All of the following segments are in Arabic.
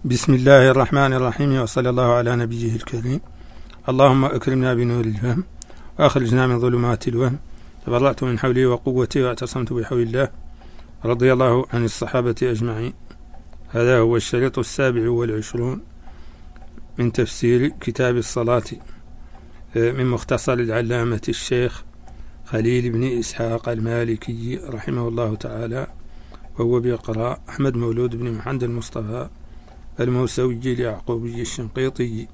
بسم الله الرحمن الرحيم، وصلى الله على نبيه الكريم. اللهم أكرمنا بنور الفهم وأخرجنا من ظلمات الوهم. تبرأت من حولي وقوتي واعتصمت بحول الله. رضي الله عن الصحابة أجمعين. هذا هو الشريط 27 من تفسير كتاب الصلاة من مختصر العلامة الشيخ خليل بن إسحاق المالكي رحمه الله تعالى، وهو بيقرأ أحمد مولود بن محمد المصطفى الموسوي اليعقوبي الشنقيطي.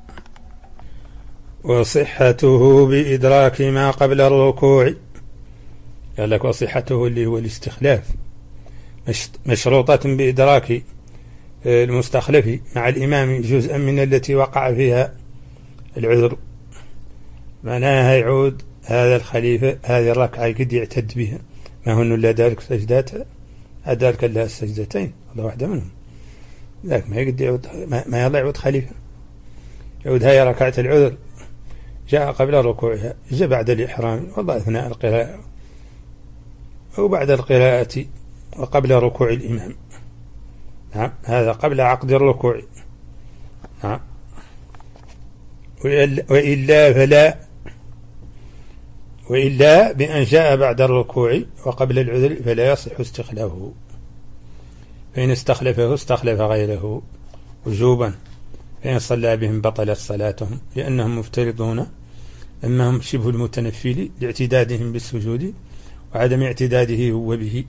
وصحته بإدراك ما قبل الركوع. قال لك وصحته اللي هو الاستخلاف مشروطة بإدراك المستخلف مع الإمام جزءا من التي وقع فيها العذر. معناها يعود هذا الخليفة هذه الركعة قد يعتد بها، ما هن إلا ذلك سجدات، ذلك إلا السجدتين، هذا واحدة منهم. ذاك ما يقدر يعود، ما يلا يعود خليفة، يعود هاي ركعة العذر جاء قبل ركوعها، جاء بعد الإحرام، والله أثناء القراءة أو بعد القراءة وقبل ركوع الإمام. نعم، هذا قبل عقد الركوع. نعم، وإلا بأن جاء بعد الركوع وقبل العذر فلا يصح استخلافه، فإن استخلفه استخلف غيره وجوبا، فإن صلى بهم بطلت صلاتهم لأنهم مفترضون، أما هم شبه المتنفل لاعتدادهم بالسجود وعدم اعتداده هو به.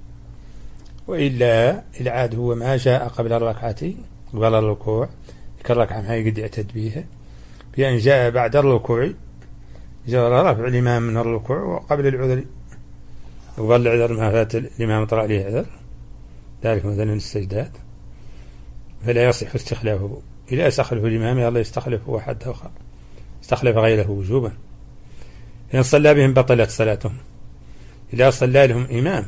وإلا العاد هو ما جاء قبل الركعة قبل الركوع، كالركعة ما يقدر يعتد بها، بأن جاء بعد الركوع جرى رفع الإمام من الركوع وقبل العذر، وقبل العذر ما فات الإمام طرأ عليه عذر، ذلك مثلا السجدات، فلا يصح استخلافه. إذا استخلف الإمام الله يستخلف واحد آخر، استخلف غيره وجوبا. إن صلى بهم بطلت صلاتهم، إذا صلى لهم إمام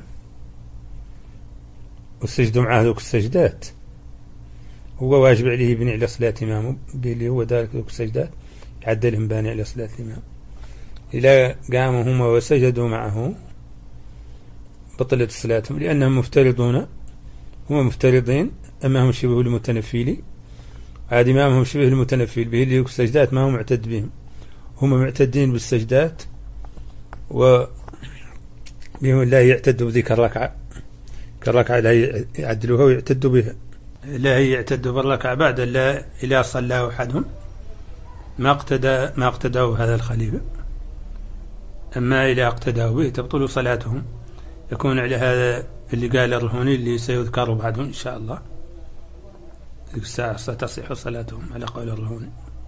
والسجدوا معه ذوك السجدات، هو واجب عليه يبني على صلاة إمامه اللي هو ذلك ذوك السجدات، يعدلهم باني على صلاة الإمام. إذا قاموا هم وسجدوا معه بطلت صلاتهم، لأنهم مفترضون، هم مفترضين، أما هم شبه المتنفل، عاد إمامهم شبه المتنفل به اللي ذوك السجدات ما هم معتد بهم، هم معتدين بالسجدات وبهم لا يعتدوا بذيك الركعة، كالركعة لا يعدلوها ويعتدوا بها، لا يعتدوا بالركعة بعد لا إلا صلى أحدهم ما اقتدوا هذا الخليفة. أما إذا اقتدوا به تبطل صلاتهم، يكون على هذا اللي قال الرهوني اللي سيذكر بعده إن شاء الله، ذيك الساعة ستصح صلاتهم على قول الرهوني.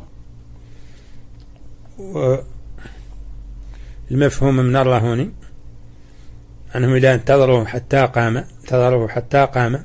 والمفهوم من الرهوني أنهم إذا انتظروا حتى قام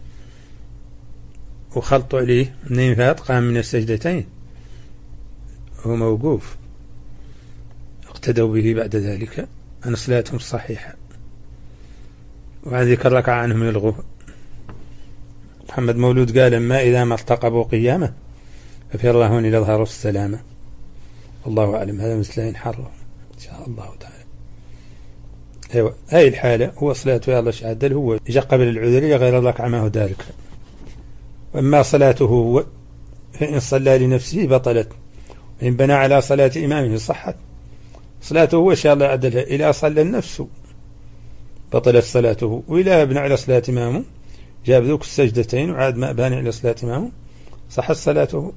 وخلطوا عليه منين فات قام من السجدتين هو موقوف، اقتدوا به بعد ذلك أن صلاتهم صحيحة، وعن ذكر ركعة عنهم يلغوه. محمد مولود قال أما إذا ما ارتقبوا قيامة ففي الرهون يظهر السلامة، الله أعلم. هذا مثل ينحر إن شاء الله تعالى. أيوة، هاي الحالة هو صلاته يا الله شعدل، هو جاء قبل العذر غير الركعة ما هو ذلك. وأما صلاته هو فإن صلى لنفسه بطلت، وإن بنى على صلاة إمامه صحت صلاته هو شاء الله عدلها. إلى صلى النفس بطلت صلاته، وإلى بنى على صلاة إمامه جاب ذوك السجدتين وعاد ما باني على صلاة إمامه صحت صلاته.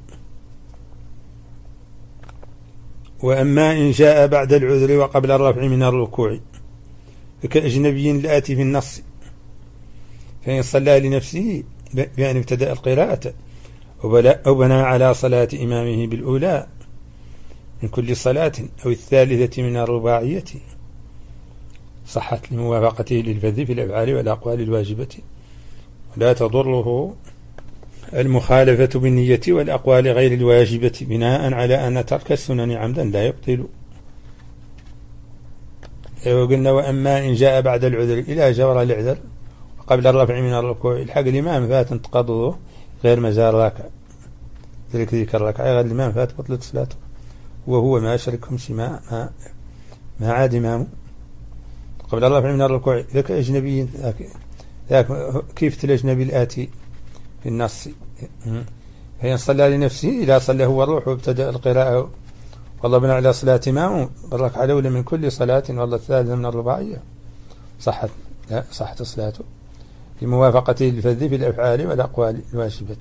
وأما إن جاء بعد العذر وقبل الرفع من الركوع كأجنبي الآتي في النص، فإن صلى لنفسه بأن ابتدأ القراءة أو بنى على صلاة إمامه بالأولى من كل صلاة أو الثالثة من الرباعية صحت لموافقته للفذ في الأفعال والأقوال الواجبة، ولا تضره المخالفة بالنية والأقوال غير الواجبة، بناء على أن ترك السنن عمدا لا يبطل. وقلنا وأما إن جاء بعد العذر إلى جور العذر وقبل الرفع من الركوع الحق الإمام فات انتقضه غير مزال راكع، ذلك الركعة غير الإمام فات بطلت صلاته، وهو ما شركهم ما عاد إمامه قبل الرفع من الركوع. ذاك أجنبي، ذاك كيف الأجنبي الآتي في النص فإن صلى لنفسه إذا صلى هو الروح وابتدأ القراءة والله بنى على صلاة إمامه بالركعة الأولى من كل صلاة والله الثالثة من الرباعية صحت صلاته لموافقته للفذ في الأفعال والأقوال الواجبة.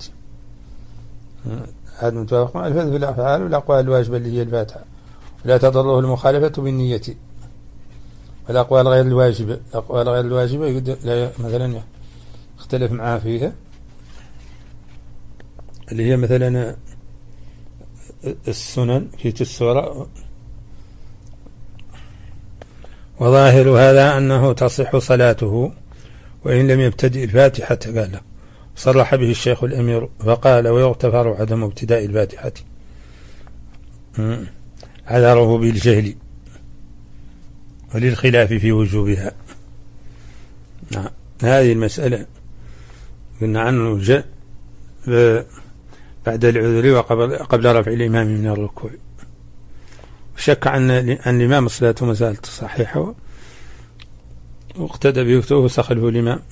هذا متوافق مع الفذ في الأفعال والأقوال الواجبة اللي هي الفاتحة، ولا تضره المخالفة بالنية. والأقوال غير الواجبة، الأقوال غير الواجبة مثلا اختلف معها فيها، اللي هي مثلا السنن في السورة. وظاهر هذا أنه تصح صلاته وإن لم يبتدئ الفاتحة. قال صرح به الشيخ الأمير فقال ويغتفر عدم ابتداء الفاتحة، عذره بالجهل وللخلاف في وجوبها. هذه المسألة قلنا عنه جاء بعد العذر وقبل رفع الإمام من الركوع. شك عن الإمام صلاته ما زالت صحيحة واقتدى به وسخله الإمام.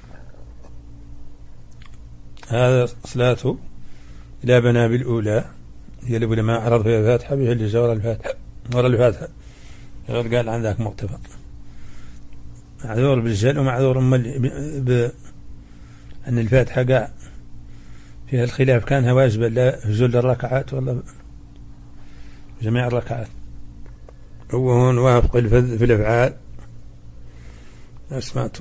هذا صلاته إلى بنى بالأولى هي الأولى ما عرض فيها الفاتحة بها اللي جاء ورا الفاتحة غير قال عن ذاك مغتفر، معذور بالجهل ومعذور بأن الفاتحة قاع فيها الخلاف كانها واجبة لا في جل الركعات ولا جميع الركعات. هو هون وافق الفذ في الأفعال سمعته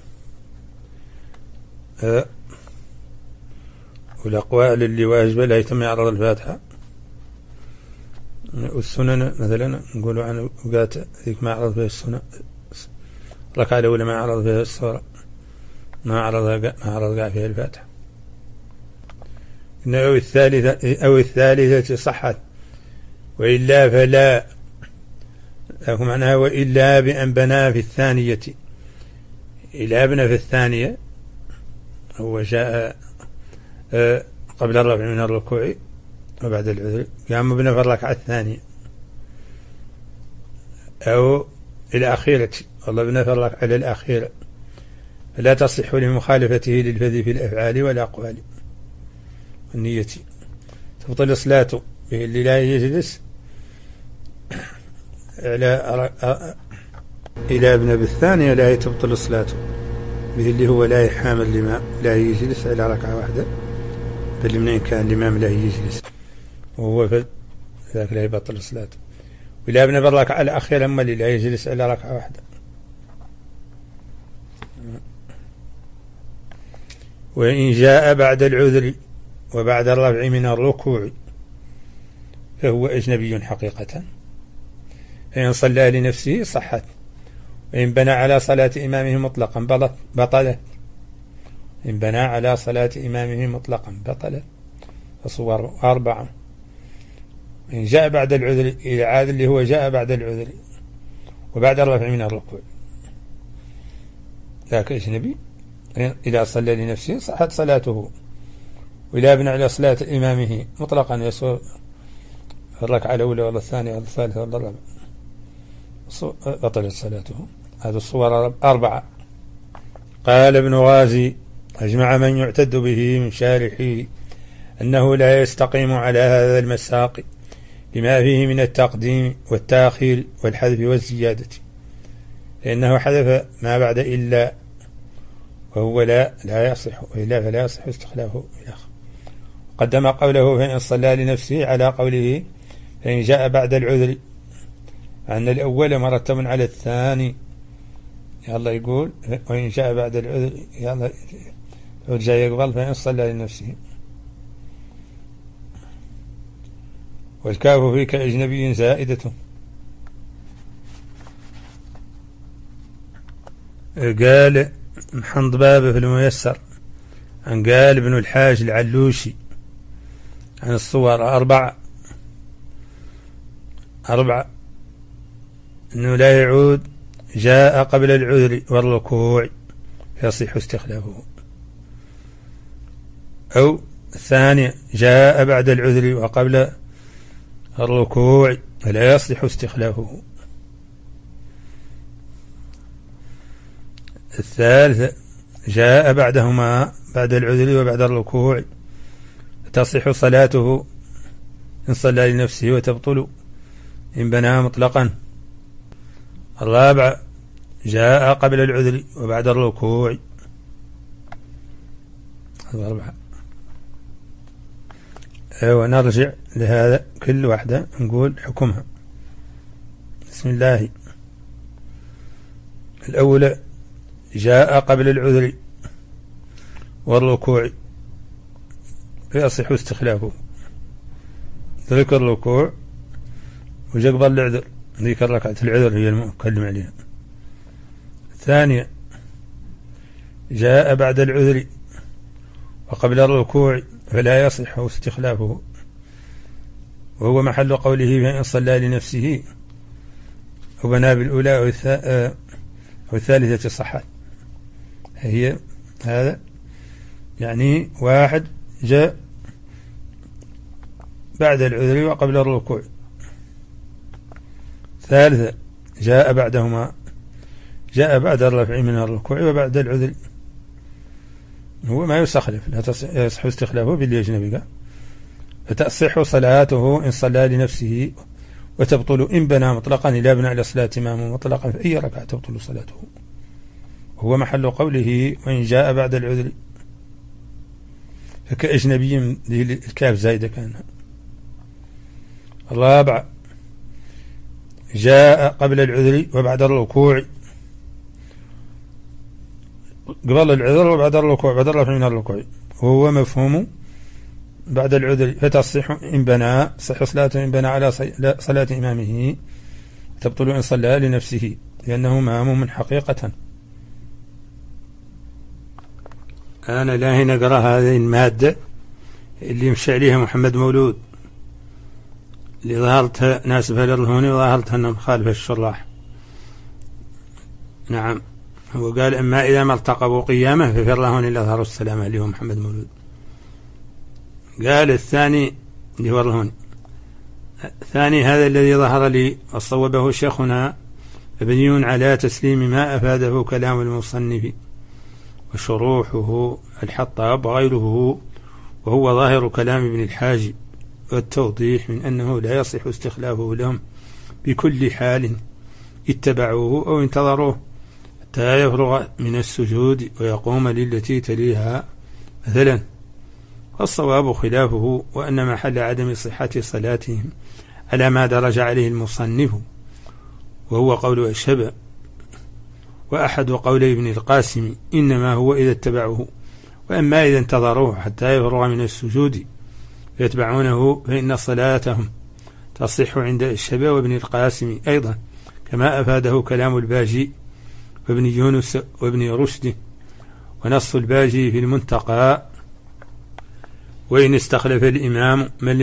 والأقوال اللي واجبة لا يتم يعرض الفاتحة. والسنن مثلا نقولوا عن وقات ذيك ما عرض فيها السنن الركعة الأولى ما عرض فيها السورة ما عرض قاع فيها الفاتحة. أو الثالثة صحت وإلا فلا، لكم معناها وإلا بأن بنى في الثانية. إلا بنى في الثانية هو جاء قبل الرفع من الركوع وبعد العذر قام بنى في الركعة الثانية أو الأخيرة والله بنى في الركعة الأخيرة فلا تصح لمخالفته للفذ في الأفعال والأقوال والنية، تبطل صلاته به اللي لا يجلس إلى ابن بالثانية لا تبطل صلاته به اللي هو لا يحامل الإمام لا يجلس على ركعة واحدة، بل من كان الإمام لا يجلس وهو ذاك لا يبطل صلاته. وإلى ابن بالركعة الأخيرة أما اللي لا يجلس على ركعة واحدة. وإن جاء بعد العذر وبعد الرفع من الركوع فهو أجنبي حقيقة، فإن صلى لنفسه صحت، وإن بنى على صلاة إمامه مطلقا بطلت. إن بنى على صلاة إمامه مطلقا بطلت. الصور 4. إن جاء بعد العذر إلى عاد اللي هو جاء بعد العذر وبعد الرفع من الركوع ذاك أجنبي. إذا صلى لنفسه صحت صلاته، وإذا بنى على صلاة إمامه مطلقا يسوء الركعة الأولى ولا الثانية ولا الثالثة ولا الرابعة بطلت صلاته. هذه الصور 4. قال ابن غازي أجمع من يعتد به من شارحه أنه لا يستقيم على هذا المساق لما فيه من التقديم والتأخير والحذف والزيادة، لأنه حذف ما بعد إلا وهو لا يصح، وإلا فلا يصح استخلافه بالآخر. قدم قوله فإن صلى لنفسه على قوله فإن جاء بعد العذر، أن الأول مرتب على الثاني. يلا يقول وإن جاء بعد العذر يلا جاء يقبل فإن صلى لنفسه. والكاف فيك أجنبي زائدة. قال محمد بابه في الميسر عن قال ابن الحاج العلوشي عن الصور 4 أنه لا يعود جاء قبل العذر والركوع يصح استخلافه، أو الثانية جاء بعد العذر وقبل الركوع فلا يصح استخلافه. الثالثة جاء بعدهما بعد العذر وبعد الركوع تصح صلاته إن صلى لنفسه وتبطل إن بناها مطلقا. الرابع جاء قبل العذر وبعد الركوع. الأربعة. ونرجع لهذا كل واحدة نقول حكمها. بسم الله. الأولى جاء قبل العذر والركوع فيصح استخلافه. ذكر الركوع وجاء قبل العذر، ذيك ركعة العذر هي المتكلم عليها. الثانية جاء بعد العذر وقبل الركوع فلا يصح استخلافه، وهو محل قوله فإن صلى لنفسه وبنى بالأولى أو الثالثة صحت. هي هذا يعني واحد جاء بعد العذر وقبل الركوع، ثالثة جاء بعدهما، جاء بعد الرفع من الركوع وبعد العذر، هو ما يستخلف، لا يصح استخلافه باليجنبي. فتصح صلاته إن صلى لنفسه وتبطل إن بنى مطلقا إلى بناء الصلاة إمام مطلقا في أي ركعة تبطل صلاته، هو محل قوله وإن جاء بعد العذر، فكأجنبي الكاف زايدة كانها. الرابع جاء قبل العذر وبعد الركوع، قبل العذر وبعد الركوع، بعد الرفع من الركوع، وهو مفهوم بعد العذر. فتصح إن بنى، صح صلاته إن بنى على صلاة إمامه، تبطل إن صلى لنفسه لأنه مأموم حقيقة. أنا لا هنا نقرأ هذه المادة اللي يمشي عليها محمد مولود، اللي ظهرتها ناسبها للهوني وظهرتها أنه مخالفة الشراح. نعم، هو قال أما إذا ما ارتقبوا قيامه ففر لهون إلا ظهروا السلامة اللي هو محمد مولود. قال الثاني اللي هو الهوني، الثاني هذا الذي ظهر لي وصوبه شيخنا مبني على تسليم ما أفاده كلام المصنف وشروحه الحطاب وغيره، وهو ظاهر كلام ابن الحاج، والتوضيح من أنه لا يصح استخلافه لهم بكل حال اتبعوه أو انتظروه حتى يفرغ من السجود ويقوم للتي تليها مثلا. والصواب خلافه، وأن محل عدم صحة صلاتهم على ما درج عليه المصنف، وهو قول الشبه، وأحد قولي ابن القاسم إنما هو إذا اتبعوه، وأما إذا انتظروه حتى يفرغ من السجود فيتبعونه فإن صلاتهم تصح عند الشبه وابن القاسم أيضا، كما أفاده كلام الباجي وابن يونس وابن رشد، ونص الباجي في المنتقى وإن استخلف الإمام من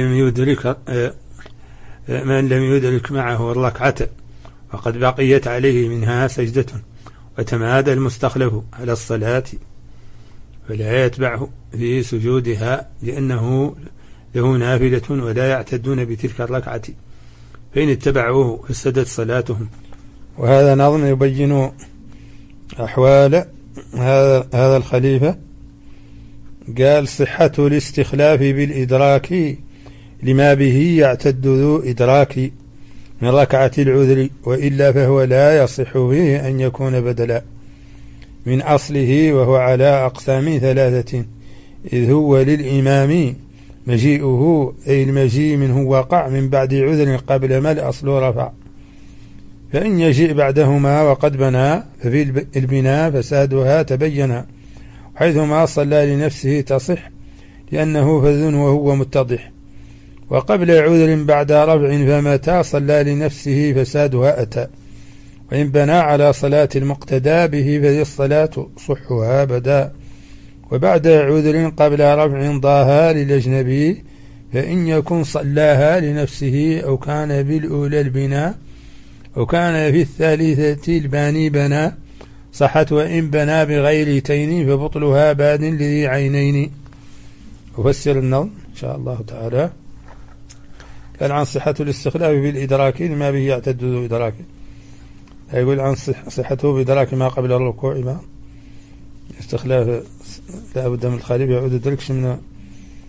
لم يدرك معه الركعة وقد بقيت عليه منها سجدة وتمادى المستخلف على الصلاة فلا يتبعه في سجودها لأنه له نافلة ولا يعتدون بتلك الركعة، فإن اتبعوه فسدت صلاتهم. وهذا نظم يبين أحوال هذا الخليفة. قال صحة الاستخلاف بالإدراك لما به يعتد ذو إدراك من ركعة العذر، وإلا فهو لا يصح به أن يكون بدلا من أصله، وهو على أقسام ثلاثة، إذ هو للإمام مجيئه أي المجيء منه وقع من بعد عذر قبل ما الأصل رفع، فإن يجيء بعدهما وقد بنى ففي البناء فسادها تبين، حيثما صلى لنفسه تصح لأنه فذ وهو متضح، وقبل عذر بعد رفع فمتى صلى لنفسه فسادها أتى، وإن بنى على صلاة المقتدى به فذي الصلاة صحها بدا، وبعد عذر قبل رفع ضاها للأجنبي فإن يكن صلاها لنفسه أو كان بالأولى البناء أو كان في الثالثة الباني بنى صحت، وإن بنى بغير تين فبطلها باد لذي عينين. أفسر النظم إن شاء الله تعالى. قال عن صحة الاستخلاف بالإدراك لما به يعتد ذو إدراك، يقول عن صحته بإدراك ما قبل الركوع، ما استخلاف لا بد من الخالف يعود دركش من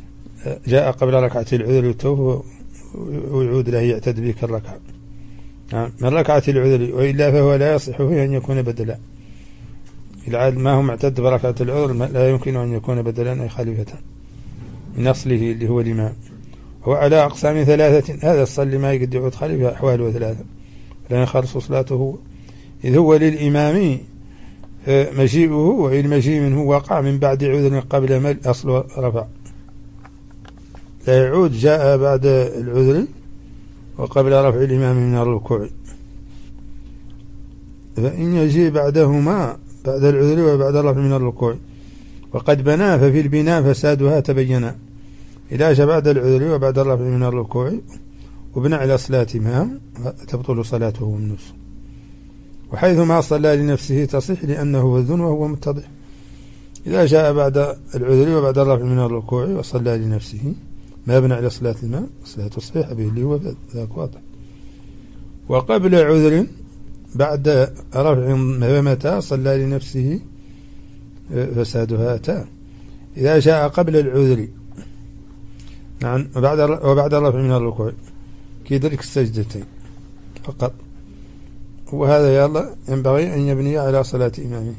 جاء قبل ركعة العذر يتوب ويعود له يعتد بك الركعة من ركعة العذر، وإلا فهو لا يصح فيه أن يكون بدلا. العاد ما هو معتد بركعة العذر لا يمكن أن يكون بدلا أي خليفة من أصله اللي هو الإمام. هو على أقسام ثلاثة، هذا الصلي ما يقد يعود خليفة أحواله ثلاثة لا يخلص صلاته، إذ هو للإمام مجيئه، والمجيء منه وقع من بعد عذر قبل ما الأصل رفع، لا يعود جاء بعد العذر وقبل رفع الإمام من الركوع، فإن يجيء بعدهما بعد العذر وبعد الرفع من الركوع وقد بنى ففي البناء فسادها تبين، إذا جاء بعد العذر وبعد الرفع من الركوع وبنى على صلاة إمام تبطل صلاته النص، وحيثما صلى لنفسه تصح لأنه وذن وهو متضح. إذا جاء بعد العذر وبعد الرفع من الركوع وصلى لنفسه ما بنى على صلاة الإمام صلاته صحيحة به اللي هو ذاك واضح. وقبل عذر بعد رفع متى صلى لنفسه فسادها أتى. إذا جاء قبل العذر نعم وبعد الرفع من الركوع كيدرك السجدتين فقط، وهذا يلا ينبغي أن يبني على صلاة إمامه،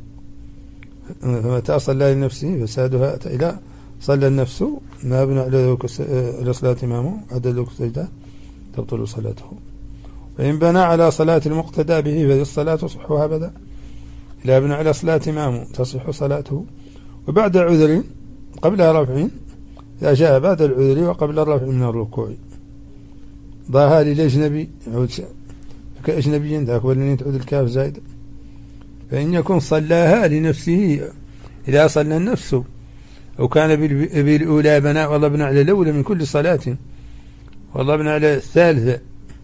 فمتى صلى لنفسه فسادها أتى. إذا صلى النفس ما بنى على صلاة إمامه عدد ذلك السجدة تبطل صلاته. فإن بنى على صلاة المقتدى به فهي الصلاة تصحها أبدا، إذا بنى على صلاة إمامه تصح صلاته. وبعد عذر قبل رفع إذا جاء بعد العذر وقبل الرفع من الركوع ضاها للأجنبي يعود كأجنبي ذاك ولن تعود الكاف زائد، فإن يكون صلاها لنفسه إذا صلى النفس أو كان بالأولى بنى والله بنى على الأولى من كل صلاة والله بنى على الثالثة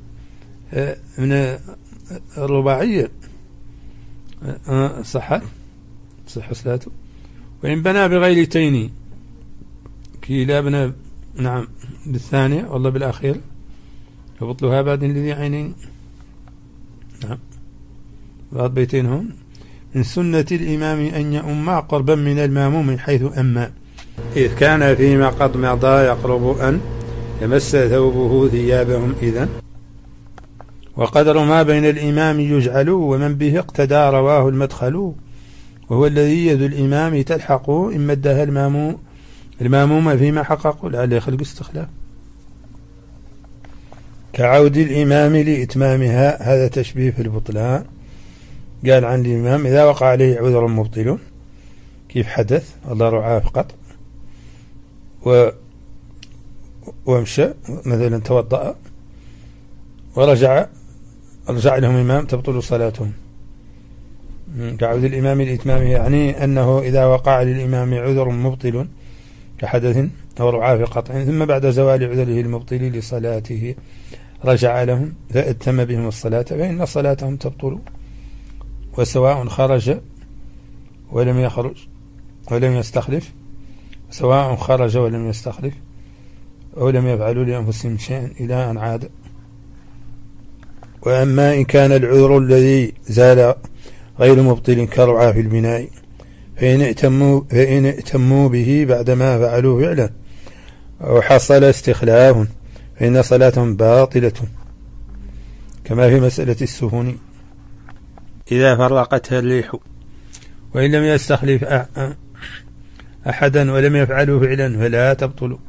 من الرباعية صح صلاته. وإن بنى بغيرتين كي لا بنى نعم بالثانية والله بالأخير فبطلها بعد الذي عينين نعم بعض بيتين هم. من سنة الإمام أن يؤم قربا من الماموم حيث أما، إذ كان فيما قد مضى يقرب أن يمس ثوبه ثيابهم إذن، وقدر ما بين الإمام يجعل ومن به اقتدى رواه المدخل، وهو الذي يد الإمام تلحق إن مدها الماموم فيما حقق لعل يخلق استخلاف، كعود الإمام لإتمامها. هذا تشبيه في البطلان. قال عن الإمام إذا وقع عليه عذر مبطل كيف حدث الله رعاه فقط ومشى مثلا توضأ ورجع لهم إمام تبطل صلاتهم، كعود الإمام لإتمامه يعني أنه إذا وقع للإمام عذر مبطل كحدث أو رعاه قطع ثم بعد زوال عذره المبطل لصلاته رجع لهم فأتم بهم الصلاة فإن صلاتهم تبطل، وسواء خرج ولم يخرج ولم يستخلف، سواء خرج ولم يستخلف أو لم يفعلوا لأنفسهم شيئا إلى أن عاد. وأما إن كان العذر الذي زال غير مبطل كرعى في البناء فإن ائتموا به بعدما فعلوه فعلا أو حصل استخلاف فإن صلاتهم باطلة، كما في مسألة السفن إذا فرقتها الريح وإن لم يستخلف أحدا ولم يفعله فعلا فلا تبطل.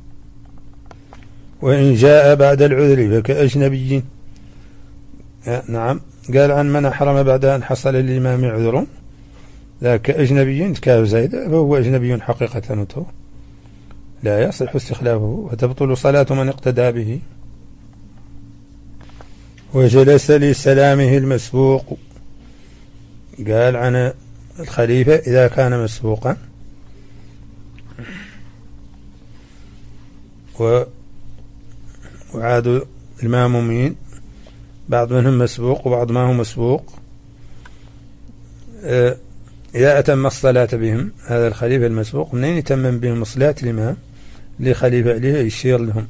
وإن جاء بعد العذر فكأجنبي نعم قال عن من أحرم بعد أن حصل للإمام عذر ذاك أجنبي كاف زايد فهو أجنبي حقيقة لا يصح استخلافه وتبطل صلاة من اقتدى به. وجلس لسلامه المسبوق قال عن الخليفة إذا كان مسبوقا وعاد المامومين بعض منهم مسبوق وبعض ما هو مسبوق إذا أتم الصلاة بهم هذا الخليفة المسبوق منين يتمم بهم صلاة الإمام لخليفة عليه يشير لهم.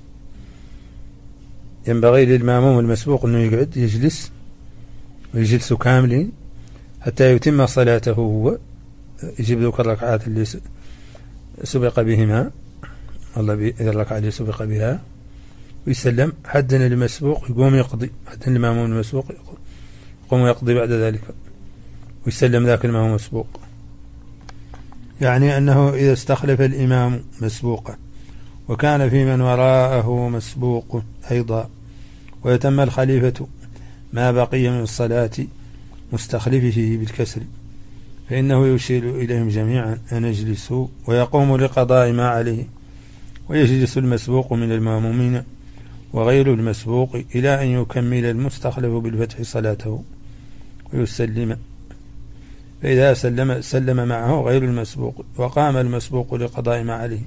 ينبغي للماموم المسبوق أنه يقعد يجلس ويجلسوا كاملين حتى يتم صلاته هو يجيب ذوك الركعات اللي سبق بهما الله يدلك عليه سبق بها ويسلم، حدنا المسبوق يقوم يقضي، حدنا المأموم المسبوق يقوم يقضي بعد ذلك ويسلم ذاك المأموم مسبوق. يعني أنه إذا استخلف الإمام مسبوقا وكان في من وراءه مسبوق أيضا ويتم الخليفة ما بقي من الصلاة مستخلفه بالكسر، فإنه يشير إليهم جميعا أن يجلسوا ويقوم لقضاء ما عليه، ويجلس المسبوق من المأمومين وغير المسبوق إلى أن يكمل المستخلف بالفتح صلاته ويسلم، فإذا سلم معه غير المسبوق وقام المسبوق لقضاء ما عليه.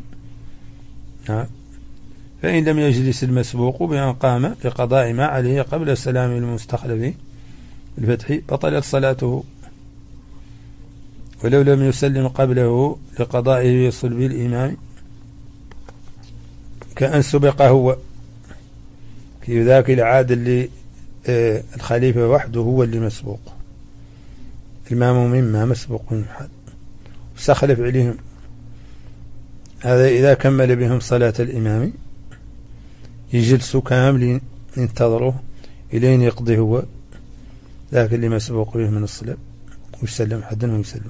فإن لم يجلس المسبوق بأن قام لقضاء ما عليه قبل السلام المستخلف بالفتح بطلت صلاته، ولو لم يسلم قبله لقضائه يصل بالإمام كأن سبق هو، في ذاك العادة اللي الخليفة وحده هو اللي مسبوق، المأمومين ما مسبوق من حد واستخلف عليهم. هذا إذا كمل بهم صلاة الإمام يجلسوا كاملين ينتظروه إلين يقضي هو ذاك اللي مسبوق به من الصلاة ويسلم حدا ويسلم.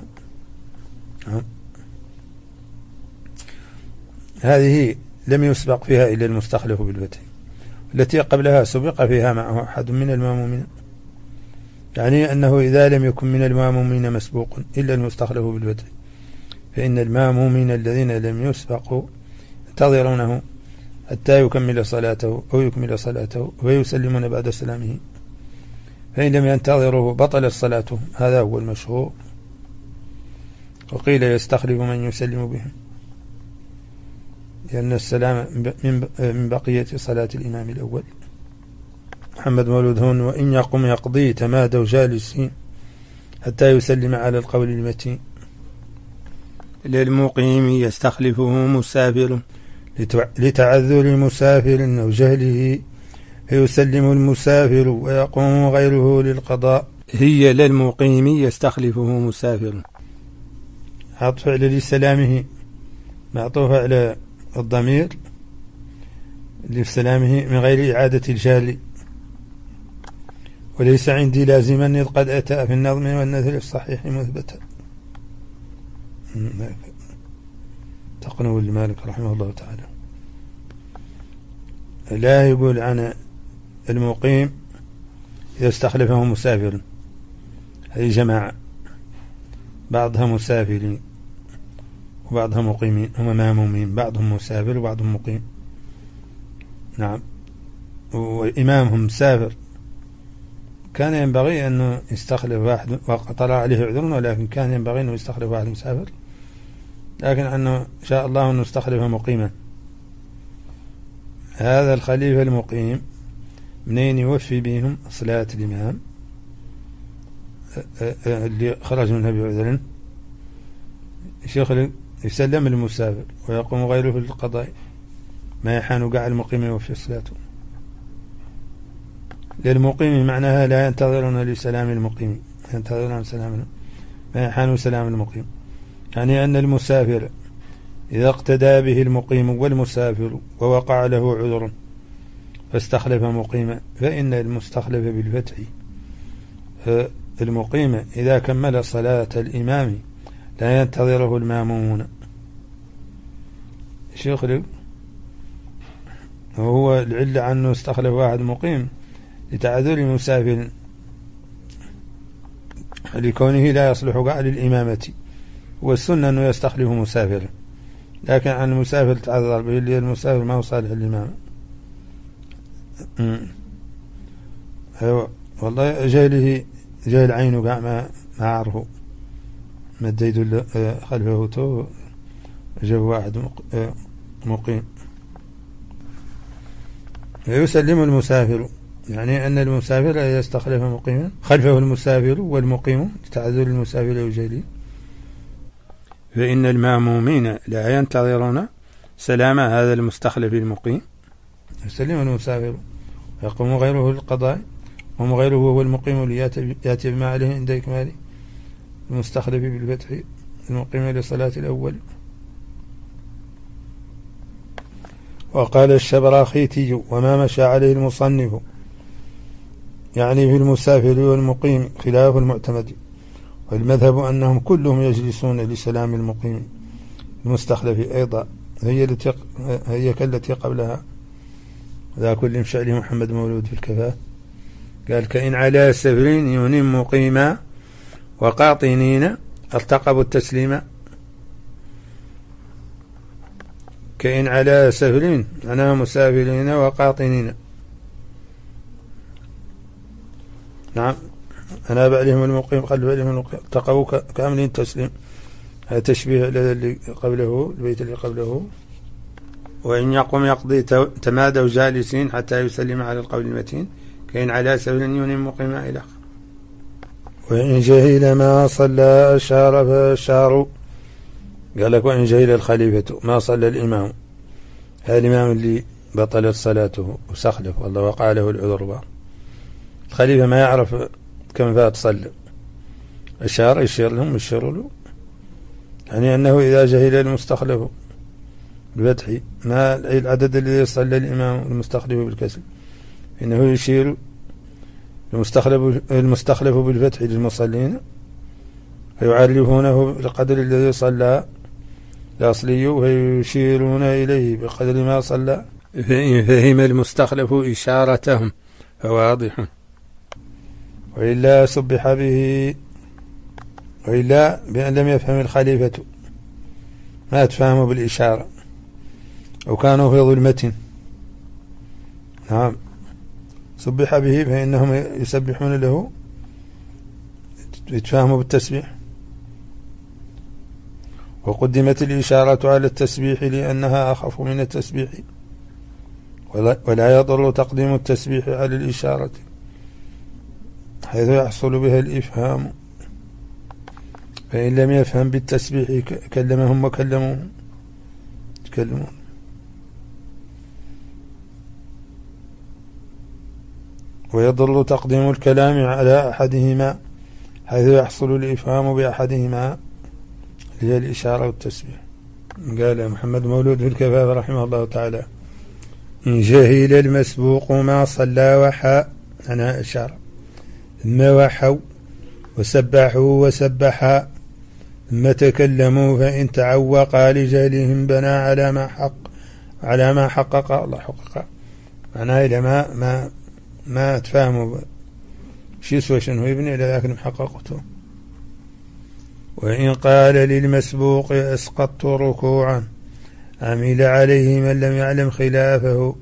هذه لم يسبق فيها إلا المستخلف بالفتح، التي قبلها سبق فيها معه أحد من المأمومين، يعني أنه إذا لم يكن من المأمومين مسبوق إلا المستخلف بالفتح فإن المأمومين الذين لم يسبقوا ينتظرونه حتى يكمل صلاته أو يكمل صلاته ويسلمون بعد سلامه، فإن لم ينتظروا بطلت صلاته، هذا هو المشهور. وقيل يستخلف من يسلم بهم، لأن السلام من بقية صلاة الإمام الأول. محمد مولود هون وإن يقم يقضي تمادوا جالسين حتى يسلم على القول المتين. للمقيم يستخلفه مسافر لتعذر المسافر أو جهله فيسلم المسافر ويقوم غيره للقضاء. هي للمقيم يستخلفه مسافر، عطف على لسلامه معطوف على الضمير اللي في سلامه من غير إعادة الجهل، وليس عندي لازما إذ قد أتى في النظم والنثر الصحيح مثبتا. تقنو المالك رحمه الله تعالى لا يقول عن المقيم إذا استخلفه مسافر، هذه جماعة بعضها مسافرين وبعضها مقيمين، هم مامومين، بعضهم مسافر وبعضهم مقيم. نعم، وإمامهم مسافر كان ينبغي أنه يستخلف واحد وطلع عليه عذر، ولكن كان ينبغي أنه يستخلف واحد مسافر، لكن أنه شاء الله أنه استخلف مقيما. هذا الخليفة المقيم منين يوفي بهم صلاة الإمام اللي خرج منها بعذر؟ الشيخ يسلم المسافر ويقوم غيره في القضاء ما يحان قاع المقيم يوفي صلاته. للمقيم معناها لا ينتظرون لسلام المقيم، ينتظرون سلام ما يحان سلام المقيم، يعني أن المسافر إذا اقتدى به المقيم والمسافر ووقع له عذر فاستخلف مقيما فإن المستخلف بالفتح المقيم إذا كمل صلاة الإمام لا ينتظره المامومون. شيخ وهو العلة عنه استخلف واحد مقيم لتعذر المسافر لكونه لا يصلح قاع للإمامة، والسنة أنه يستخلف مسافر، لكن عن المسافر تعذر به اللي المسافر ما هو صالح للإمامة. والله جهله جهل عينه قاع ما عرفه مديد خلفه تو جو واحد مقيم. يسلم المسافر، يعني أن المسافر يستخلف مقيما خلفه المسافر والمقيم لتعذر المسافر وجهله، فإن المأمومين لا ينتظرون سلام هذا المستخلف المقيم. يسلم المسافر ويقوم غيره للقضاء، وهم غيره هو المقيم ليأتي بما عليه عند إكمال المستخلف بالفتح المقيم لصلاة الأول. وقال الشبراخيتي وما مشى عليه المصنف يعني في المسافر والمقيم خلاف المعتمد، والمذهب أنهم كلهم يجلسون لسلام المقيم. المستخلف أيضا هي كالتي قبلها. ذا كل مشى عليه محمد مولود في الكفاف قال كإن على سفر ينم مقيما وقاطنين ارتقبوا التسليم. كإن على سفر أنا مسافرين وقاطنين، نعم أنا بعلهم المقيم قلب عليهم المقيم ارتقبوا كاملين التسليم. هذا تشبيه الذي قبله البيت اللي قبله. وإن يقوم يقضي تمادوا جالسين حتى يسلم على القول المتين كإن على سفر ينم مقيما إلى. وإن جهل ما صلى أشار فأشار. قال لك وإن جهل الخليفة ما صلى الإمام، هذا الإمام اللي بطلت صلاته وسخلف والله وقع له العذر، الخليفة ما يعرف كم فات صلى، أشار يشير لهم يشيروا له، يعني أنه إذا جهل المستخلف بالفتح ما العدد الذي يصلى الإمام المستخلف بالكسر إنه يشير المستخلف بالفتح للمصلين فيعرفونه بالقدر الذي صلى الأصلي ويشيرون إليه بقدر ما صلى. فإن فهم المستخلف إشارتهم فواضح، وإلا سبح به، وإلا بأن لم يفهم الخليفة ما تفهموا بالإشارة وكانوا في ظلمة، نعم سبح به فإنهم يسبحون له يتفهموا بالتسبيح. وقدمت الإشارة على التسبيح لأنها أخف من التسبيح، ولا يضر تقديم التسبيح على الإشارة حيث يحصل بها الإفهام. فإن لم يفهم بالتسبيح كلمهم وكلموه يتكلمون. ويضر تقديم الكلام على أحدهما حيث يحصل الإفهام بأحدهما هي الإشارة والتسبيح. قال محمد مولود في الكفاف رحمه الله تعالى إن جهل المسبوق ما صلى وحى، أنا إشارة ثم وحوا وسبحوا وسبحا ثم تكلموا فإن تعوقا لجهلهم بنى على ما حقق الله حقق، معناه إلى ما تفهموا شو يسوى شنو يبني إلى ذاك محققته. وإن قال للمسبوق أسقطت ركوعا عمل عليه من لم يعلم خلافه.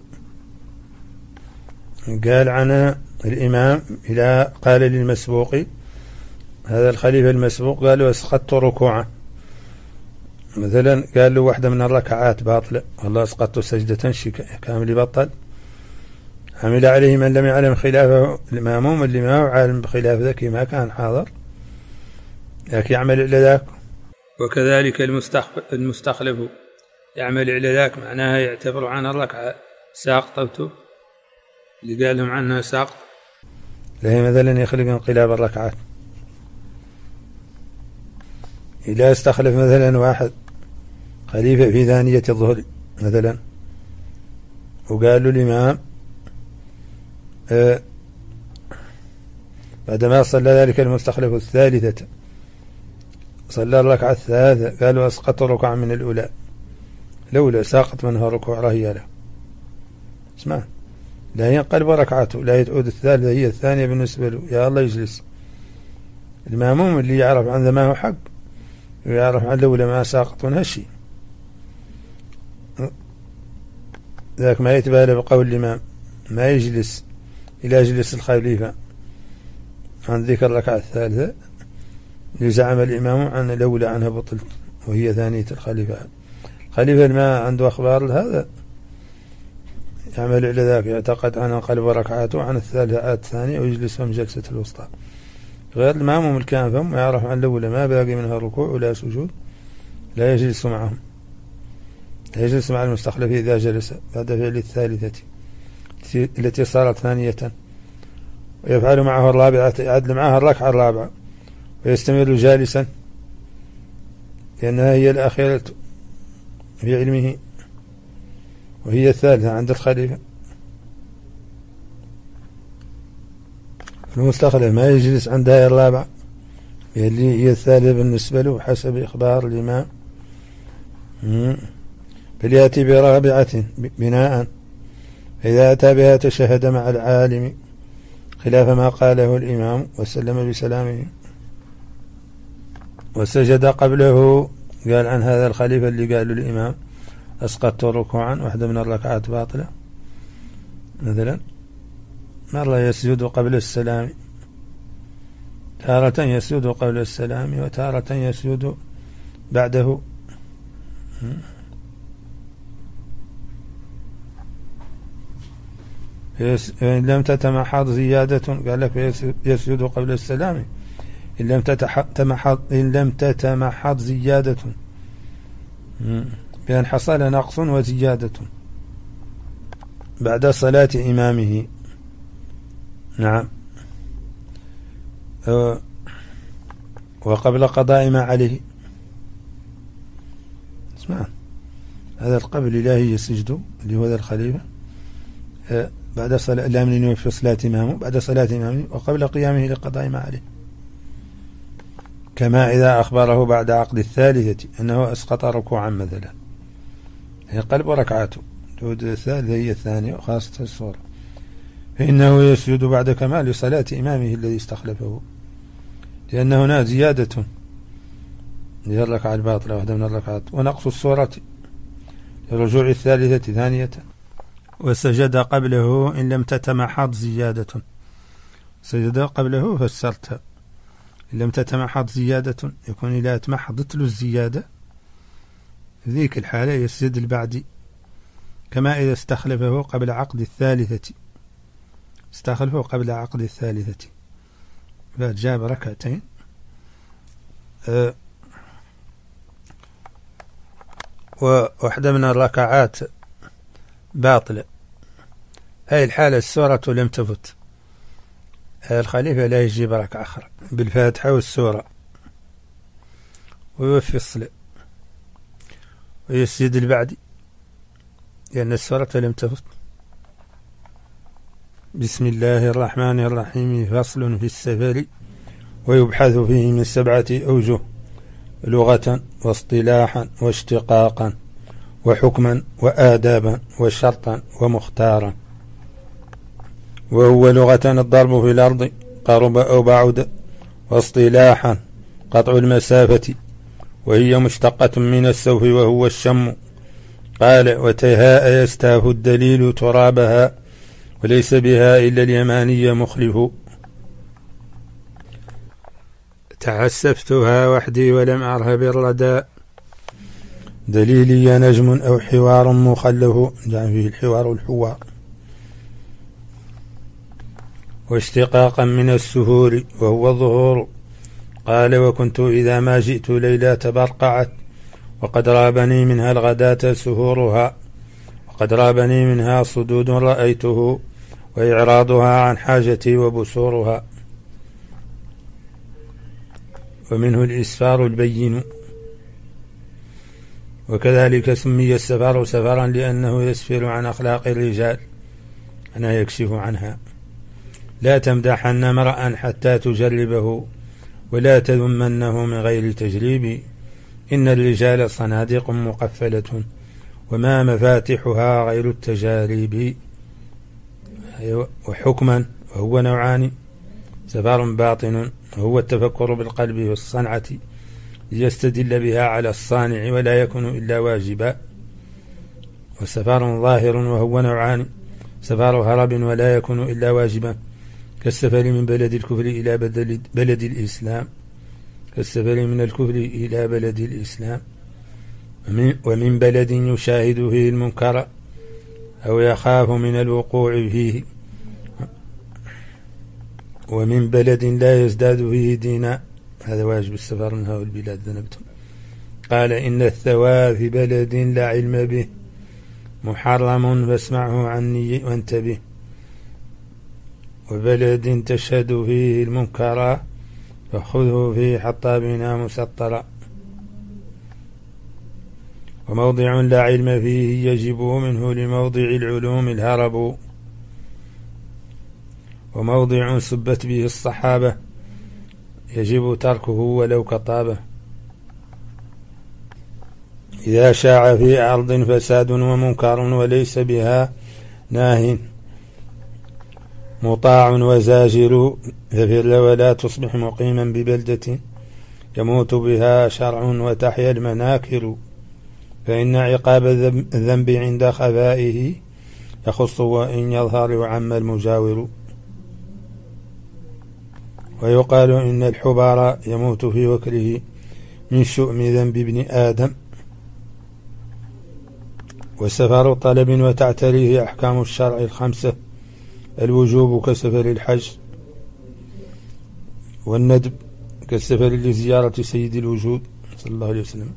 قال عن الإمام إلى قال للمسبوق، هذا الخليفة المسبوق قال له أسقطت ركوعا، مثلا قال له واحدة من الركعات باطلة والله أسقطت سجدة كامل بطل، عمل عليه من لم يعلم خلافه، المأموم اللي ما هو عالم بخلاف ذاك ما كان حاضر لكن يعمل إلى ذاك. وكذلك المستخلف يعمل إلى ذاك، معناها يعتبر عن الركعة ساقطته اللي قال لهم عنها ساقط، لهي مثلا يخلق انقلاب الركعات. إذا استخلف مثلا واحد خليفة في ثانية الظهر مثلا وقال له الإمام بعدما صلى ذلك المستخلف الثالثة صلى الركعة الثالثة قالوا أسقط ركعة من الأولى لولا ساقط منها ركوع رهي له، اسمع لا ينقلب ركعته لا يتعود الثالثة هي الثانية بالنسبة له، يا الله يجلس. المأموم اللي يعرف عن ذا ما هو حق ويعرف عن لولا ما ساقط من هالشي ذاك ما يتبالى بقول الإمام ما يجلس إلى يجلس الخليفة عن ذكر الركعة الثالثة لزعم الإمام عن لولا عنها بطلت وهي ثانية الخليفة. الخليفة ما عنده أخبار هذا يعمل إلى ذاك، يعتقد عن قلب ركعاته عن الثالثة الثانية ويجلسهم جلسة الوسطى، غير المأموم الكان فهم يعرف عن لولا ما باقي منها ركوع ولا سجود لا يجلس معهم، لا يجلس مع المستخلف إذا جلس بعد فعل الثالثة التي صارت ثانية، ويفعل معه الرابعة يعدل معها الركعة الرابعة ويستمر جالسا لأنها هي الأخيرة في علمه. وهي الثالثة عند الخليفة. المستخلف ما يجلس عندها الرابعة اللي هي الثالثة بالنسبة له حسب إخبار الإمام، بل يأتي برابعة بناء، فإذا أتى بها تشهد مع العالم خلاف ما قاله الإمام وسلم بسلامه وسجد قبله. قال عن هذا الخليفة اللي قال الإمام أسقطت ركوعا واحدة من الركعات باطلة مثلا، مرة يسجد قبل السلام، تارة يسجد قبل السلام وتارة يسجد بعده. إن لم تتمحض زيادة قال لك يسجد قبل السلام إن لم تتمحض زيادة بأن حصل نقص وزيادة بعد صلاة إمامه. نعم. وقبل قضاء ما عليه. اسمع، هذا القبل لا يسجد اللي هو ذا الخليفة بعد صلاة لا من في صلاة إمامه بعد صلاة إمامه وقبل قيامه لقضاء ما عليه، كما إذا أخبره بعد عقد الثالثة أنه أسقط ركوعا مثلا، هي قلب ركعته جود الثالثة هي الثانية وخاصة الصورة، فإنه يسجد بعد كمال صلاة إمامه الذي استخلفه، لأن هنا زيادة للركعة الباطلة واحدة من الركعات ونقص الصورة لرجوع الثالثة ثانية. وسجد قبله إن لم تتمحض زيادة، سجد قبله فسرتها إن لم تتمحض زيادة يكون إذا تمحضت له الزيادة في ذيك الحالة يسجد البعد، كما إذا استخلفه قبل عقد الثالثة، استخلفه قبل عقد الثالثة فجاب ركعتين وواحدة من الركعات باطلة، هاي الحالة السورة لم تفت، الخليفة لا يجيب ركعة أخرى بالفاتحة والسورة ويوفي الصلاة ويسجد البعد لأن السورة لم تفت. بسم الله الرحمن الرحيم. فصل في السفر ويبحث فيه من 7 أوجه: لغة واصطلاحا واشتقاقا وحكما وآدابا وشرطا ومختارا. وهو لغة الضرب في الأرض قرب أو بعد، واصطلاحا قطع المسافة وهي مشتقة من السوف وهو الشم. قال: وتهاء يستاف الدليل ترابها وليس بها إلا اليماني مخلف. تعسفتها وحدي ولم أرها بالردى، دليلي نجم أو حوار مخلف، جاء فيه الحوار الحوار. واشتقاقا من السهور وهو الظهور. قال: وكنت إذا ما جئت ليلى تبرقعت، وقد رابني منها الغداة سهورها، وقد رابني منها صدود رأيته، وإعراضها عن حاجتي وبسورها. ومنه الإسفار البين. وكذلك سمي السفر سفرا لأنه يسفر عن أخلاق الرجال، أنا يكشف عنها. لا تمدحن امرأ حتى تجربه، ولا تذمنه من غير تجريب، إن الرجال صناديق مقفلة وما مفاتحها غير التجارب. وحكما وهو نوعان: سفر باطن وهو التفكر بالقلب والصنعة ليستدل بها على الصانع ولا يكون إلا واجبا. وسفر ظاهر وهو نوعان: سفر هرب ولا يكون إلا واجبا، كالسفر من بلد الكفر إلى بلد الإسلام، كالسفر من الكفر إلى بلد الإسلام. ومن بلد يشاهد فيه المنكر أو يخاف من الوقوع فيه، ومن بلد لا يزداد فيه دينا، هذا واجب السفر من هؤلاء البلاد ذنبتم. قال: إن الثواب في بلد لا علم به محرم فاسمعه عني وانتبه، وبلد تشهد فيه المنكر فخذه فيه حتى بنا مسطرا. وموضع لا علم فيه يجب منه لموضع العلوم الهرب، وموضع سبت به الصحابة يجب تركه ولو كطابة. إذا شاع في أرض فساد ومنكر وليس بها ناه مطاع وزاجر ففر ولا تصبح مقيما ببلدة يموت بها شرع وتحيا المناكر، فإن عقاب الذنب عند خفائه يخص وإن يظهر وعم المجاور. ويقال إن الحبار يموت في وكره من شؤم ذنب ابن آدم، وسفر طلب وتعتريه أحكام الشرع الخمسة، الوجوب كسفر الحج، والندب كالسفر لزيارة سيد الوجود صلى الله عليه وسلم،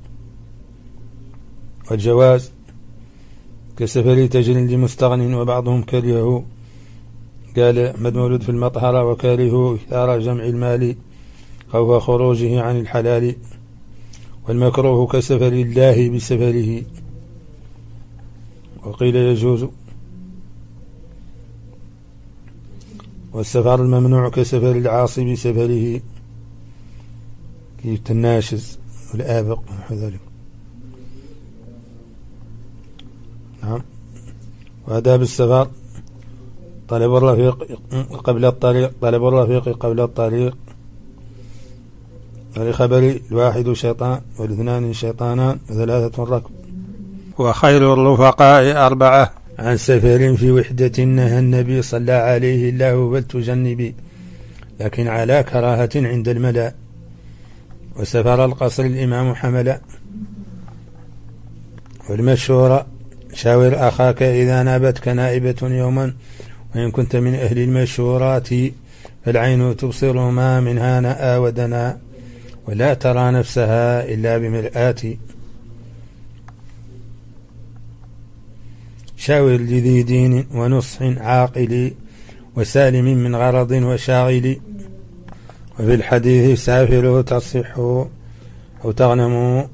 والجواز كسفر تجر لمستغن، وبعضهم كرهه قال أحمد مولود في المطهرة وكرهه إثار جمع المال خوف خروجه عن الحلال، والمكروه كسفر الله بسفره، وقيل يجوز، والسفر الممنوع كسفر العاصي بسفره كيف الناشز والآبق ونحو ذلك. نعم. وآداب السفر طلب الرفيق قبل الطريق، طلب الرفيق قبل الطريق، ولخبر الواحد شيطان والاثنان شيطانان وثلاثة ركب. وخير الرفقاء أربعة عن سفر في وحدة نهى النبي صلى عليه الله فلتجنبي، لكن على كراهة عند الملا، وسفر القصر الإمام حملا. والمشهور شاور أخاك إذا نابتك نائبة يوما، وإن كنت من أهل المشهورات فالعين تبصر ما منها نأى ودنا، ولا ترى نفسها إلا بمرآة. شاور لذي دين ونصح عاقل، وسالم من غرض وشاغل، وفي الحديث سافر تصح أو تغنم.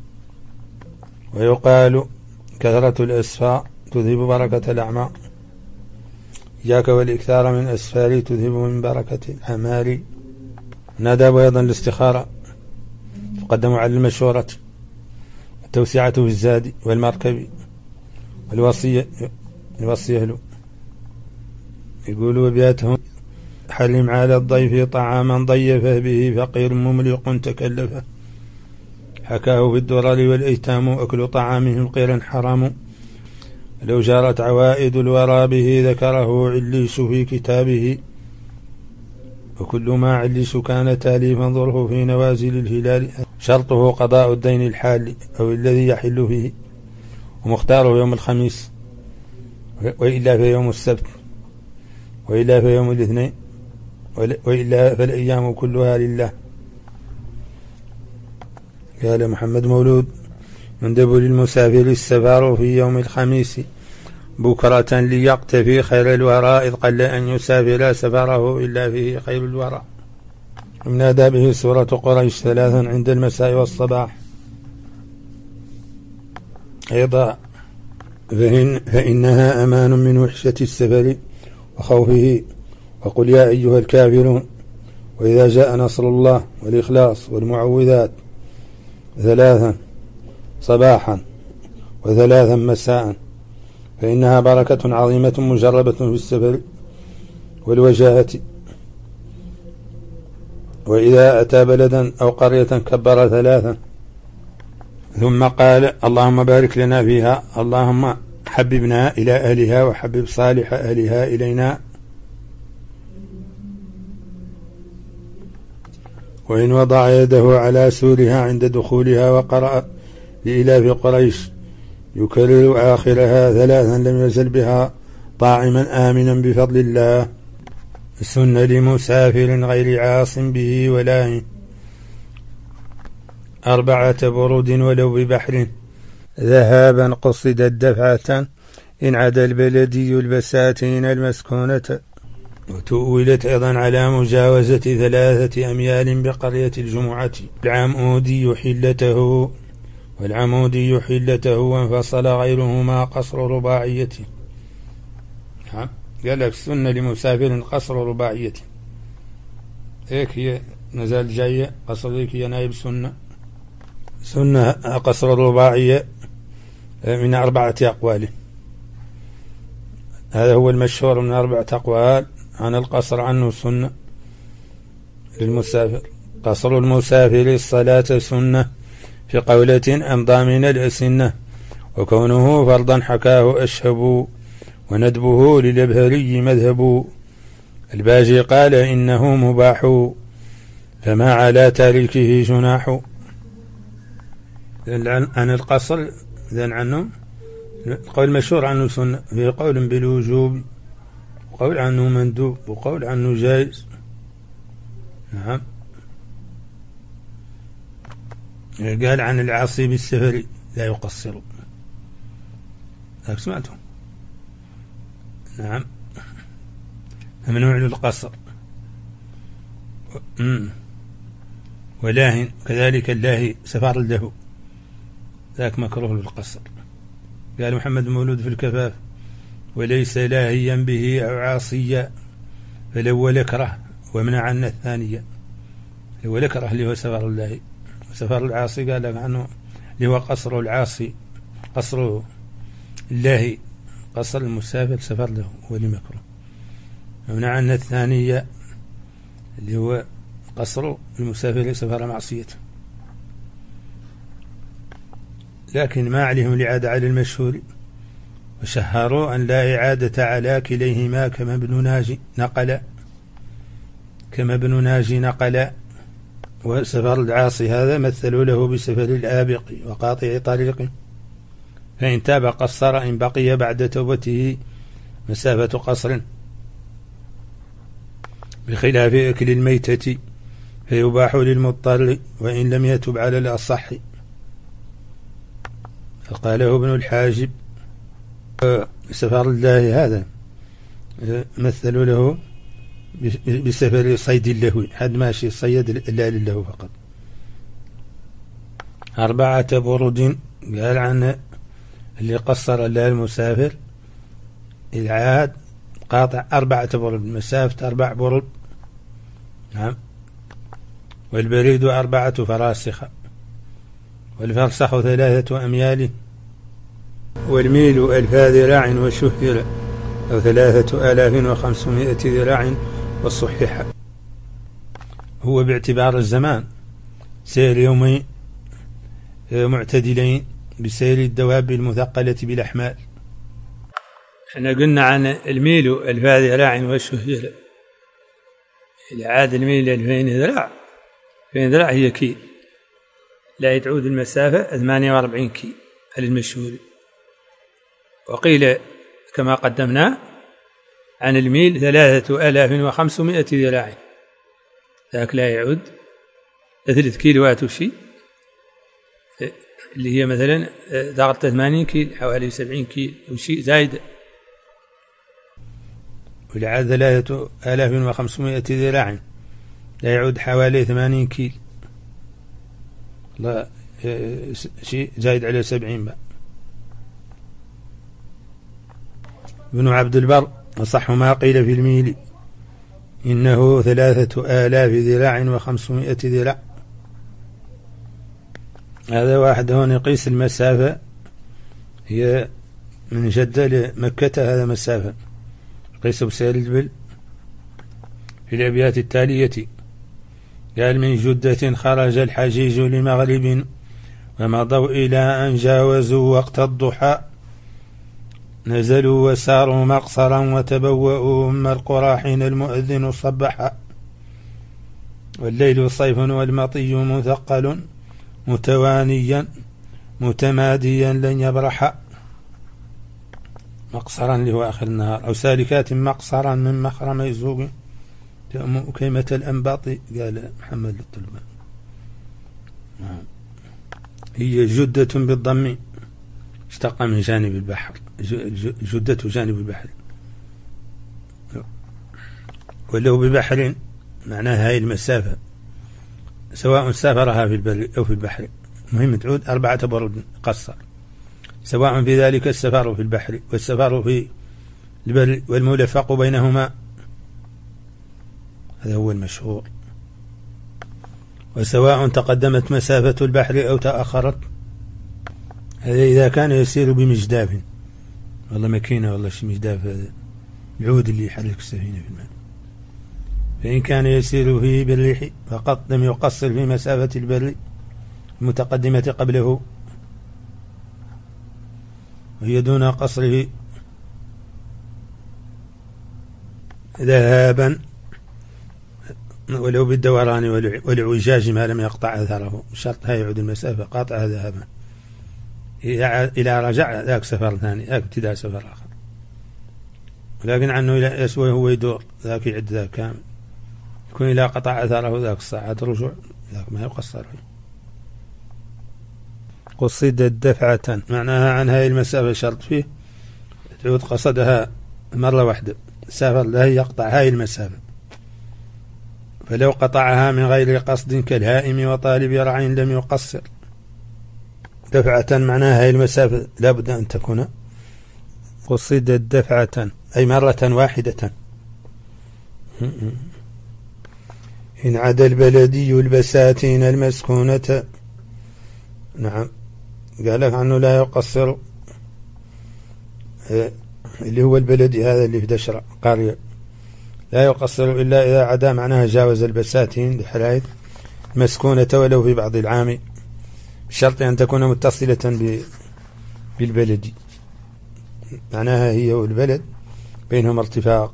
ويقال كثرة الأسفار تذهب بركة الأعمال، إياك والإكثار من أسفار تذهب من بركة الأعمال. نادى أيضا الاستخارة تقدم على المشورة، التوسعة في الزاد والمركب، والوصية له يقول وبياتهم حرم على الضيف طعاما ضيفه به فقير مملق تكلفه، حكاه بالدرر والأيتام أكل طعامهم قيرا حرام، لو جارت عوائد الورى به ذكره عليس في كتابه، وكل ما عليس كان تالي فانظره في نوازل الهلال، شرطه قضاء الدين الحال أو الذي يحل فيه، ومختاره يوم الخميس، وإلا في يوم السبت، وإلا في يوم الاثنين، وإلا فالأيام كلها لله. قال محمد مولود يندب للمسافر السفر في يوم الخميس بكرة ليقتفي خير الورى، إذ قل أن يسافر سفره إلا فيه خير الورى. من آدابه سورة قريش ثلاثا عند المساء والصباح. أيضا فإنها أمان من وحشة السفر وخوفه، وقل يا أيها الكافرون، وإذا جاء نصر الله والإخلاص والمعوذات ثلاثا صباحا وثلاثا مساء، فإنها بركة عظيمة مجربة في السفر والوجاهة. وإذا أتى بلدا أو قرية كبر ثلاثا، ثم قال اللهم بارك لنا فيها، اللهم حببنا إلى أهلها وحبب صالح أهلها إلينا. وإن وضع يده على سورها عند دخولها وقرأ لإلاف قريش يكرر آخرها ثلاثا لم يزل بها طاعما آمنا بفضل الله. السن لمسافر غير عاص به ولا 4 برود ولو ببحر، ذهابا قصدت دفعة إن عدا البلدي البساتين المسكونة، وتؤولت أيضا على مجاوزة 3 أميال بقرية الجمعة العمودي حلته، والعمودي حلته وانفصل غيرهما قصر رباعيته. قال لك السنة لمسافر قصر رباعيته، هيك هي نزال جاية قصر، هيك هي نائب سنة قصر الرباعية من 4 أقوال. هذا هو المشهور من 4 أقوال عن القصر، عنه سنة للمسافر. قصر المسافر الصلاة سنة في قولة أمضى من الأسنة، وكونه فرضا حكاه أشهب، وندبه للأبهري مذهب. الباجي قال إنه مباح، فما على تاركه جناح. عن القصر ذن عنه قول مشهور عنه سنة، في قول بالوجوب، وقول عنه مندوب، وقول عنه جائز. نعم. قال عن العاصي بالسفر لا يقصر، هاك سمعتم. نعم. ممنوع للقصر. ولاهن كذلك اللاهي سفر له، ذاك مكروه للقصر. قال محمد مولود في الكفاف وليس لاهيا به أو عاصيا، فالأول يكره ومنع عنا الثانية. الأول يكره اللي هو سفر اللاهي، وسفر العاصي قال لك عنه اللي هو قصر العاصي، قصر اللاهي قصر المسافر سفر له ولي مكروه. ومنع عنا الثانية اللي هو قصر المسافر سفر معصيته. لكن ما عليهم الإعادة على المشهور، وشهروا أن لا إعادة على كليهما كما ابن ناجي نقل. وسفر العاصي هذا مثلوا له بسفر الآبق وقاطع طريق، فإن تاب قصر إن بقي بعد توبته مسافة قصر، بخلاف أكل الميتة فيباح للمضطر وإن لم يتب على الأصح. فقاله ابن الحاجب سفر الله هذا مثلوا له بسفر صيد اللهو، حد ماشي صيد لا لله فقط. 4 برد قال عن اللي قصر الله المسافر العاد قاطع 4 برد، مسافة 4 برد. نعم. والبريد 4 فراسخ، والفرسخ 3 أميال، والميل 1000 ذراع وشهر، أو 3500 ذراع وصحح. هو باعتبار الزمان سير يومين معتدلين بسير الدواب المثقلة بالأحمال. احنا قلنا عن الميل 1000 ذراع وشهر، العاد الميل 2000 ذراع، 2000 ذراع هي كيل، لا يتعود المسافة 48 كيل على المشهور. وقيل كما قدمنا عن الميل 3500 ذراع، ذاك لا يعود 3 كيلوات وشي، اللي هي مثلا ضغط 80 كيل، حوالي 70 كيل وشي زايد. والعاد 3500 ذراع لا يعود حوالي 80 كيل، لا شيء زايد على 70 بقى. ابن عبد البر أصح ما قيل في الميل إنه 3000 ذراع و500 ذراع. هذا واحد هون يقيس المسافة، هي من جدة لمكة، هذا مسافة يقيس بسير الجبل في الأبيات التالية. قال من جدة خرج الحجيج لمغرب، ومضوا إلى أن جاوزوا وقت الضحى، نزلوا وساروا مقصرا وتبوأوا أم القرى حين المؤذن صبحا، والليل صيف والمطي مثقل متوانيا متماديا لن يبرح. مقصرا اللي هو آخر النهار، أو سالكات مقصرا من مخرم يزوق تأم كيمة الأنباط، قال محمد للطلبان. هي جدة بالضم اشتق من جانب البحر، جدة جانب البحر، ولو ببحر معناها هاي المسافة سواء سافرها في البر أو في البحر، المهم تعود 4 برود قصر، سواء في ذلك السفر في البحر والسفر في البر والملفق بينهما، هذا هو المشهور. وسواء تقدمت مسافة البحر أو تأخرت، هذا إذا كان يسير بمجداف، والله ماكينة والله شي مجداف، هذا العود اللي يحرك السفينة في الماء. فإن كان يسير فيه بالريح فقط لم يقصر في مسافة البر المتقدمة قبله، وهي دون قصره ذهابا ولو بالدوران والعوجاج ما لم يقطع أثره، شرط هاي يعود المسافة قاطعة ذهابا. إلى رجع ذاك سفر ثاني، ذاك ابتداء سفر آخر. ولكن عنه يسوي هو يدور، ذاك يعد ذاك كامل. يكون إلى قطع أثره ذاك الساعة رجوع، ذاك ما يقصر فيه. قصدت دفعة معناها عن هاي المسافة شرط فيه تعود قصدها مرة واحدة، سافر لا يقطع هاي المسافة. فلو قطعها من غير قصد كالهائم وطالب رع لم يقصر. دفعة معناها هاي المسافة لا بد أن تكون قصدت دفعة أي مرة واحدة. إن عدا البلدي البساتين المسكونة، نعم قال لك عنه لا يقصر، اللي هو البلدي هذا اللي في دشرة قرية، لا يقصر إلا إذا عدا معناها جاوز البساتين الحلايب مسكونة ولو في بعض العام، بشرط أن تكون متصلة بالبلد، معناها هي والبلد بينهم ارتفاق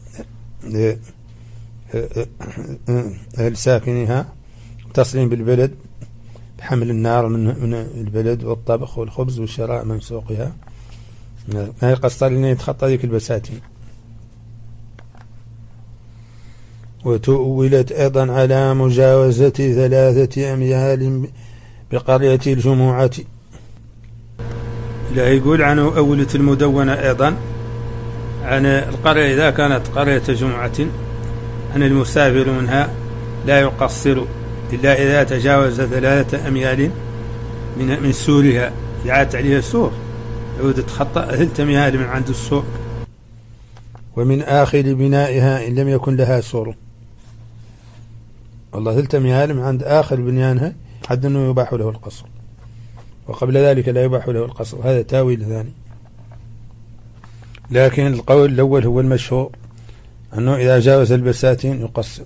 ساكنها متصلين بالبلد بحمل النار من البلد والطبخ والخبز والشراء من سوقها، ما يقصر لأنه يتخطى ذيك البساتين. وتؤولت أيضا على مجاوزة 3 أميال بقرية الجموعة. لا يقول عنه أولت المدونة أيضا عن القرية إذا كانت قرية جمعة عن المسافر منها لا يقصر إلا إذا تجاوز 3 أميال من سورها، يعاد عليها سور يعود تخطى 3 أميال من عند السور، ومن آخر بنائها إن لم يكن لها سور. والله 3 أميال من عند آخر بنيانها حد أنه يباح له القصر، وقبل ذلك لا يباح له القصر، هذا تاويل ثاني. لكن القول الأول هو المشهور أنه إذا جاوز البساتين يقصر.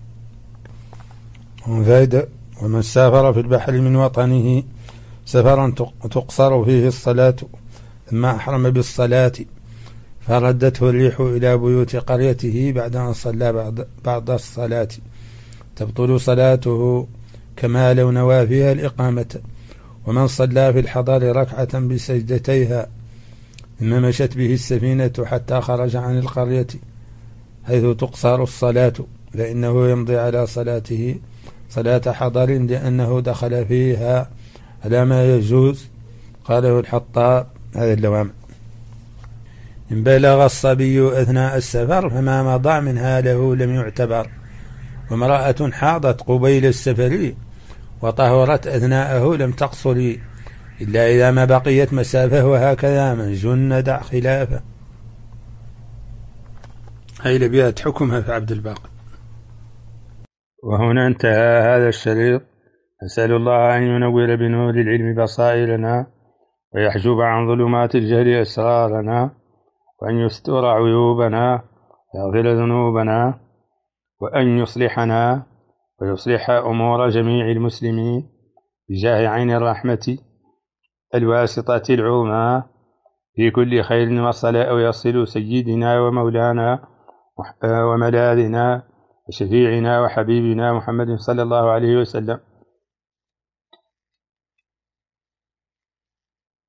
فائدة: ومن سافر في البحر من وطنه سفرا تقصر فيه الصلاة ثم أحرم بالصلاة فردته الريح إلى بيوت قريته بعد أن صلى بعد الصلاة تبطل صلاته كما لو نوى فيها الإقامة. ومن صلى في الحضر ركعة بسجدتيها ثم مشت به السفينة حتى خرج عن القرية حيث تقصر الصلاة فإنه يمضي على صلاته صلاة حضر لأنه دخل فيها على ما يجوز. قاله الحطاب. هذا اللوام: إن بلغ الصبي أثناء السفر فما مضى منها له لم يعتبر. وامرأة حاضت قبيل السفر وطهرت أثناءه لم تقصر إلا إذا ما بقيت مسافة، وهكذا من جن دع خلافه. هاي لبيات حكمها في عبد الباقي. وهنا انتهى هذا الشريط. أسأل الله أن ينور بنور العلم بصائرنا ويحجب عن ظلمات الجهل أسرارنا وأن يستر عيوبنا ويغفر ذنوبنا وأن يصلحنا ويصلح أمور جميع المسلمين بجاه عين الرحمة الواسطة العظمى في كل خير وصل أو يصل سيدنا ومولانا وملاذنا وشفيعنا وحبيبنا محمد صلى الله عليه وسلم.